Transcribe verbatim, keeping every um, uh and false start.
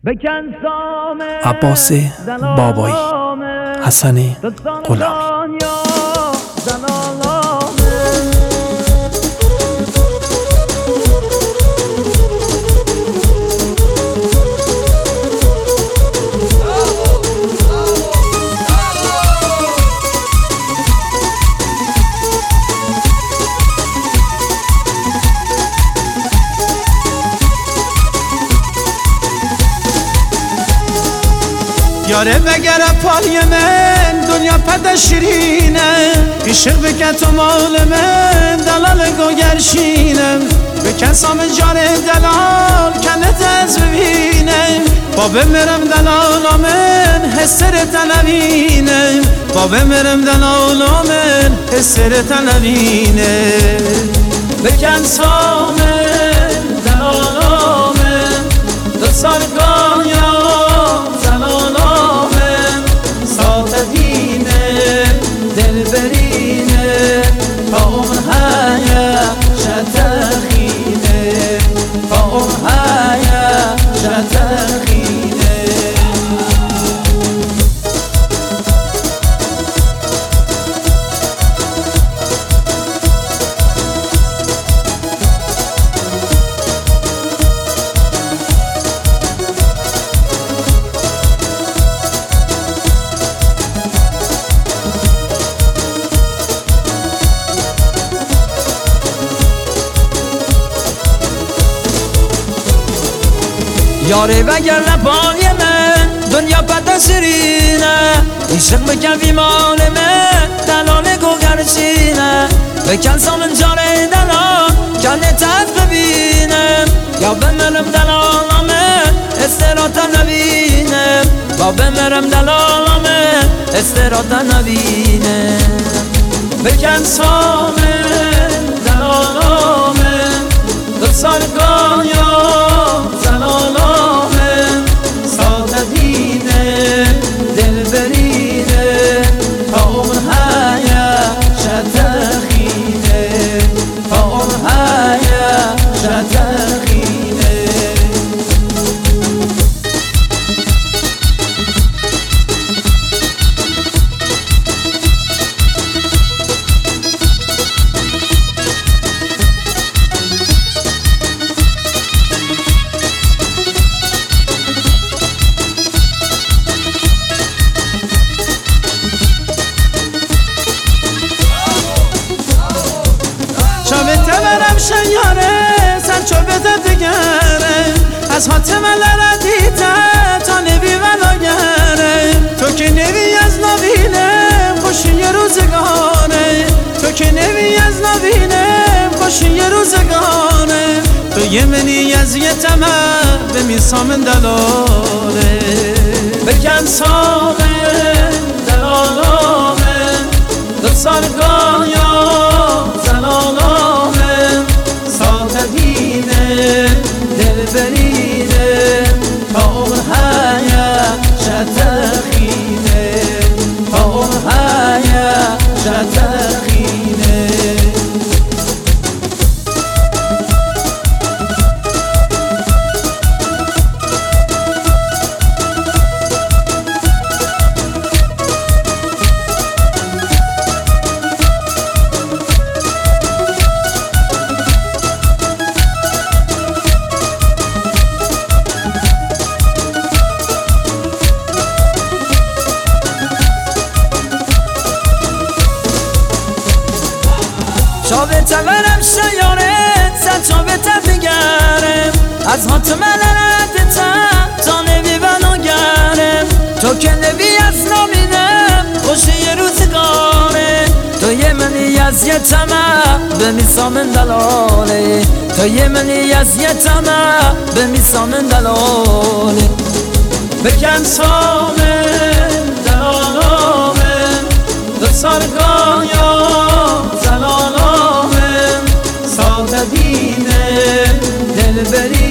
عباس بابایی، حسن غلامی. یاره بگره پای من دنیا پد شیرینه، عشق بکن تو مال من دلال گوگرشینم، بکن سام جان دلال کنت از ببینم، با بمیرم دلال من حسر تنوینم، با بمیرم دلال من حسر تنوینم، بکن سام دلال من دو سال گایا یاره وگر لبای من دنیا پد سرینه، عشق بکن بیمال من دلال گوگرشینه، بکن سامن جاره دلال کنت از ببینم، یا بمیرم دلال من استرات نبینم، با بمیرم دلال من استرات نبینم، بکن سامن دلال من دو سال گایا شیاره سر چو بده دیگره از حاتم لردیده تا نبی ولاگره، تو که نبی از نبینم خوشی روزگانه، تو که نبی از نبینم خوشی روزگانه، تو یه منی از یه تمه به می سامن دلاله، بکن سامن دلاله دو سال گایا دل برینه تا اون حیا شتخینه، تا اون حیا شتخینه. چاوتورم شیاره سر چاوتر بگرم از حاتم لردتم تا نبی بلاگرم، تو که نبی از نامینم خوشی روزگاره، تو یه منی از یه تمه به می سامن دلاله، تو یه منی از یه تمه به می سامن دلاله، بکن سامن دلاله دو سارگایا زلاله دل بری